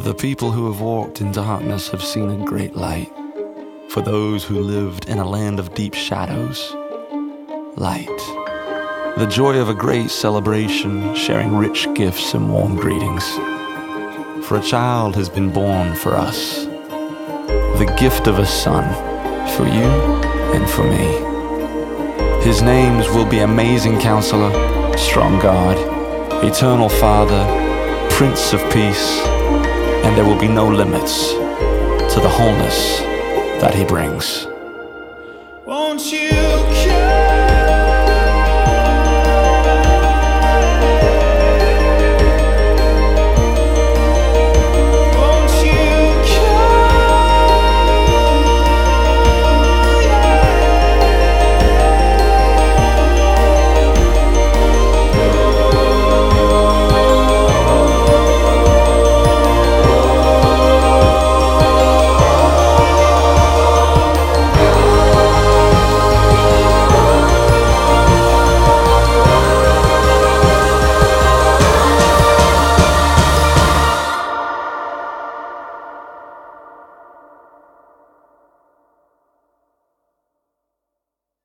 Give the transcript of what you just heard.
The people who have walked in darkness have seen a great light. For those who lived in a land of deep shadows, light. The joy of a great celebration, sharing rich gifts and warm greetings. For a child has been born for us, the gift of a son, for you and for me. His names will be Amazing Counselor, Strong God, Eternal Father, Prince of Peace, and there will be no limits to the wholeness that he brings. Won't you come?